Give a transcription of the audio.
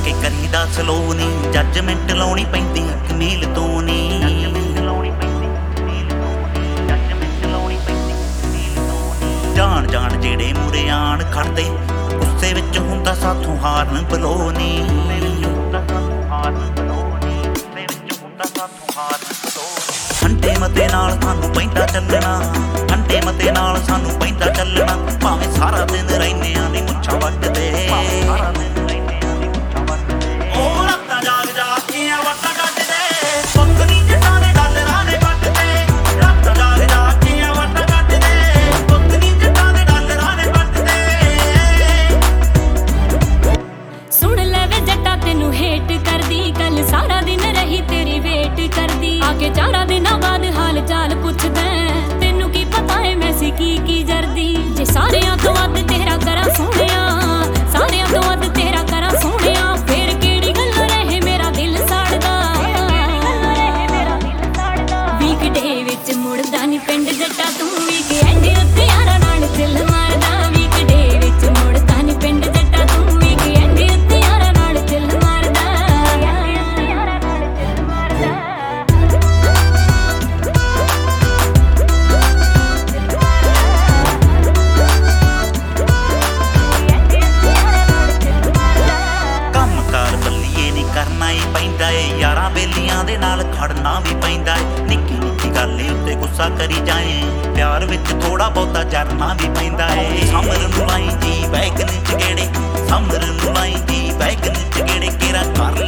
ਕੇ ਕਰੀਦਾ ਸਲੋ ਨੀ, ਜੱਜਮੈਂਟ ਲਾਉਣੀ ਪੈਂਦੀ ਕਮੀਲ ਤੋਂ ਨੀ। ਜਾਣ ਜਾਣ ਜਿਹੜੇ ਮੂਰੇ ਆਣ ਖੜਦੇ, ਗੁੱਸੇ ਵਿੱਚ ਹੁੰਦਾ ਸਾਥੋਂ ਹਾਰਨ ਬਲੋ ਨੀ। ਠੰਡੇ ਮਤੇ ਨਾਲ ਸਾਨੂੰ ਪੈਂਦਾ ਚੱਲਣਾ, ਠੰਡੇ ਮਤੇ ਨਾਲ ਸਾਨੂੰ ਪੈਂਦਾ ਚੱਲਣਾ, ਭਾਵੇਂ ਸਾਰਾ ਦਿਨ ਰਹਿੰਦੇ ਆਂ ਨੀ ਮੁੱਛਾਂ ਵੱਟਦੇ। ਉਹ ਰਾਤਾਂ ਜਾਗ ਜਾਗ ਕੇ ਵੱਟਾਂ ਕੱਢਦੇ, ਸੁੱਖ ਨੀ ਜੱਟਾਂ ਦੇ ਡਾਲਰਾਂ ਦੇ ਵੱਟਦੇ। ਰਾਤਾਂ ਜਾਗ ਜਾਗ ਕੇ ਵੱਟਾਂ ਕੱਢਦੇ, ਸੁੱਖ ਨੀ ਜੱਟਾਂ ਦੇ ਡਾਲਰਾਂ ਦੇ ਵੱਟਦੇ। ਸੁਣ ਲੈ ਵੇ ਜੱਟਾ ਤੈਨੂੰ ਹੇਟ ਕਰਦੀ, ਕੱਲ ਸਾਰਾ ਦਿਨ ਰਹੀ ਤੇਰੀ ਵੇਟ ਕਰਦੀ। ਆ ਕੇ 4 ਦਿਨਾਂ ਬਾਅਦ ਹਾਲ ਚਾਲ ਪੁੱਛਦਾ, ਤੈਨੂੰ ਕੀ ਪਤਾ ਏ ਮੈਂ ਸੀ ਕੀ ਜਰਦੀ। ਜੇ ਸਾਰਿਆਂ ਤੋਂ ਵੱਧ ਤੇਰਾ ਕਰਾਂ ਸੋਹਣਿਆ, ਸਾਰਿਆਂ ਤੋਂ ਵੱਧ ਤੇਰਾ ਕਰਾਂ ਸੋਹਣਿਆ, ਫੇਰ ਕਿਹੜੀ ਗੱਲ ਰਹੇ ਮੇਰਾ ਦਿਲ ਸਾੜਦਾ। ਵੀਕਡੇ ਵਿੱਚ ਮੁੜਦਾ ਨੀ ਪਿੰਡ ਜੱਟਾ ਤੂੰ, ਵੀਕਐਂਡ ਉੱਤੇ ਯਾਰਾਂ ਨਾਲ ਦਿਲ ਮਾਰਦਾ। ਵੀਕਡੇ ਵਿੱਚ ਮੁੜਦਾ ਨੀ ਪਿੰਡ ਜੱਟਾ ਤੂੰ, ਵੀਕਐਂਡ ਉੱਤੇ ਯਾਰਾਂ ਨਾਲ ਦਿਲ ਮਾਰਦਾ। ਕੰਮਕਾਰ ਬੱਲੀਏ ਨੀ ਕਰਨਾ ਹੀ ਪੈਂਦਾ ਏ, ਯਾਰਾਂ ਬੇਲੀਆਂ ਦੇ ਨਾਲ ਖੜਨਾ ਵੀ ਪੈਂਦਾ ਏ। ਨਿੱਕੀ ਨਿੱਕੀ ਗੱਲ ਉੱਤੇ ਗੁੱਸਾ ਕਰੀ ਜਾਏ, ਪਿਆਰ ਵਿੱਚ ਥੋੜਾ ਬਹੁਤਾ ਜਰਨਾ ਵੀ ਪੈਂਦਾ ਏ। ਸਮਰ ਨੂੰ ਲਾਈ ਜੀ ਬੈਗਨ ਚ ਗੇੜੇ, ਸਮਰ ਨੂੰ ਲਾਈ ਜੀ ਬੈਗਨ ਚ ਗੇੜੇ, ਕੇਰਾ ਕਰ